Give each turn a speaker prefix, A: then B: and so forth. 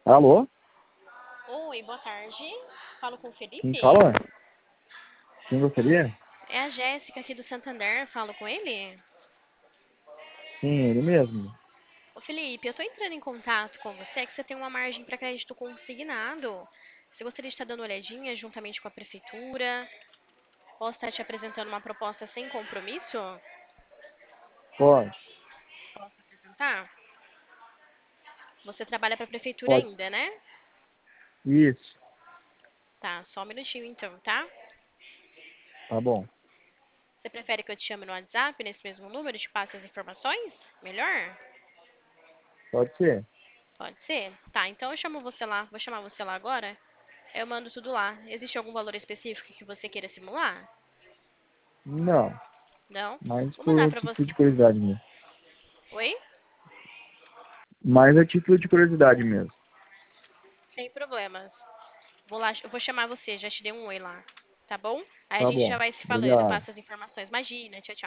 A: Alô?
B: Oi, boa tarde. Falo com o
A: Quem
B: Felipe?
A: fala? Quem gostaria?
B: É a Jéssica aqui do Santander. Falo com ele?
A: Sim, ele mesmo.
B: Ô Felipe, eu tô entrando em contato com você que você tem uma margem para crédito consignado. Você gostaria de estar dando uma olhadinha juntamente com a prefeitura? Posso estar te apresentando uma proposta sem compromisso?
A: Pode,
B: Posso apresentar? Você trabalha para a prefeitura
A: pode.
B: ainda, né?
A: Isso,
B: Tá, só um minutinho então, tá?
A: tá bom.
B: Você prefere que eu te chame no WhatsApp, nesse mesmo número, e te passe as informações? Melhor?
A: Pode ser.
B: Pode ser? Tá, então eu chamo você lá, vou chamar você lá agora. Eu mando tudo lá. Existe algum valor específico que você queira simular?
A: Não,
B: Não?
A: mais
B: Vou mandar
A: por
B: pra
A: título
B: você.
A: de curiosidade mesmo.
B: Oi?
A: Mais a título de curiosidade mesmo.
B: Sem problemas. Vou lá, eu vou chamar você, já te dei um oi lá. Tá bom? Aí a
A: Tá
B: gente já
A: bom.
B: vai se falando,
A: Obrigado.
B: passa as informações. Imagina, tchau, tchau.